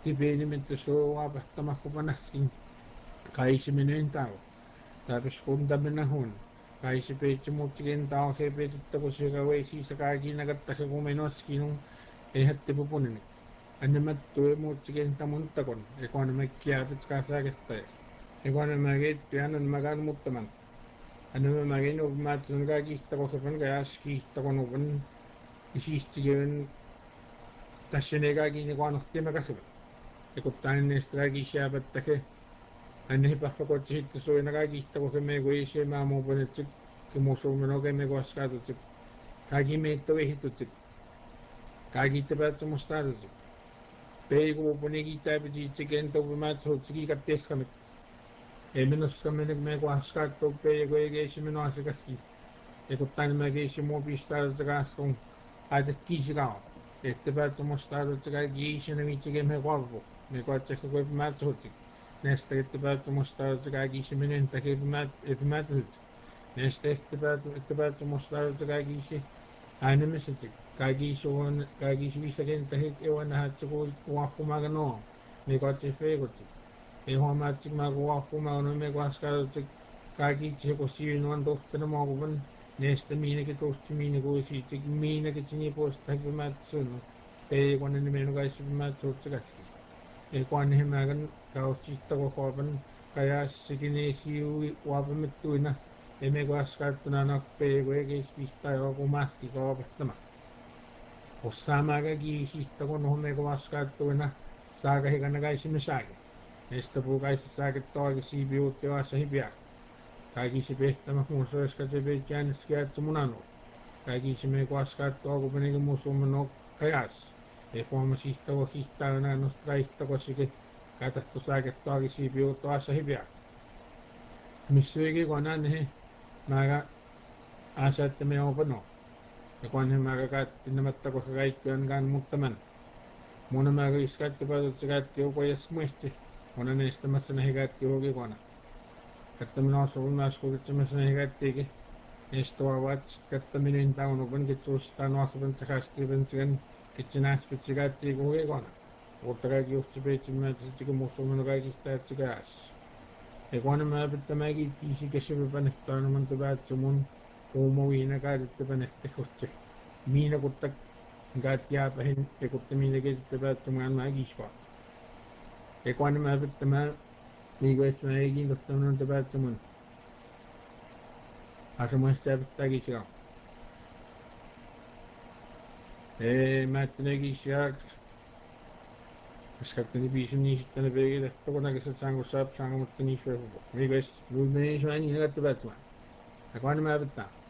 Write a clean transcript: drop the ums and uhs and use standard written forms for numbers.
tipinimento suuqapattamaqqupanaskin qaisiminintao tapos kundaminahun qaisipiitsimutsigintauqsipiitittaqusigaweisisaqaakiinaqattaqiquminuaskinun ihattipupunini animattuimuutsigintamanuttaqun iquanimikkiapitqaasaaqittaja iquanimagittuiananmagaanumuttaman animamaginuupimaatsunqaakiittaqorrupan qajaaskiittaqonupan isiistigivin tassiniqaakiiniquanertimaqalluvat iquttaaninniistaqaakiissiaapattaqa аннихипарфакутсихиттусуинакаагииттакухимигуисимаамуупанитсик кимусууминокемигуаскаатутсик каагимииттуихиттутсик каагииттапаатсимустаалутсик пеигуупуникиттаапитиитсикентупимаатсуутсигикаттиассамик эминерскаминик мегуаскааттуп пеигуигеисиминуасикаски икуттаанимагииссимуупистаалутсигаасқун аататкиисигаава иттапаатсимустаалутсигаагиисинамитсигемегуарпу мегуатсаххукуипимаатсуутсик Nesta ittipaatsumustaarutsikaagiisiminun takiipimaatусut Nesta ittipaatsumustaarutsikaagiisi aanimisitik kaagiisuvisakin tahik iwanahaatsikuu uarpumaganuar mikuatsiffiigutsik ihuamaatsikmaaguarpumaganu mikuaskaalutsik kaagiitsikussivinuan tortanamuagupan Nesta miinakituustimiinikuisiitsik miinakitsinipuustahipimaatsunu peeiguananiminugaisipimaatsuutsikasski ikuannihimagan kaussittaqorruapan qajaassikiniisiui uapamittuina imikuaskaattunaanarpeeguigiispiistaajorumaaski qaavapattama ussaamaagagiisiittaqornuhumikuaskaattuina saakahiganagaisimisaagi nestapuukaissaagettoagisiipiuuttiuaassahipiaq kaagiisipiihtamaqmuusuiskatipiitjaaniskiaatsumunanu kaagiisimikuaskaattuagupanigumusuumanuq qajaas iformasiittaqorriittaaganaanertraittaqossiki katartusaagettoagisiipiuuttuaassahipiaq missuigiguanaanihi maaga aasaаттамиорпано икуаннимаагакааттиннаматтақоррагаиттуангаанмуттаман мунамаагуискааттупалутсигааттиупаясмуисти унанеестамассанахигааттиугигуана каттаминоорсорунааскулитсимассанахигааттиги эстуаваат каттаминин таунупан китсуустааnuarlupan сахаастивэнсиган китсинааспитсигааттигугигуана уттарагиуртипиитсимаатситигумуссуманугаагистаатсигаас икуанамаапиттамаагииттисикассупипанертуануман тупаатсумун уумуинакаалиттапанертаггутсик миинакуттак гааттиаапахин икуттаминакиттапаатсумаанмаагиискуа икуанамаапиттамаа мигуассмаагигингортамнун тупаатсумун асумассаапиттаагисигаа мааттанагиисиаак скаттани бисуннииситтана пеегилертугунагисатсаангуссаап саангаматтанииффагугу мигуас луимаисмаани нагаттапаатсума акуанамаапитта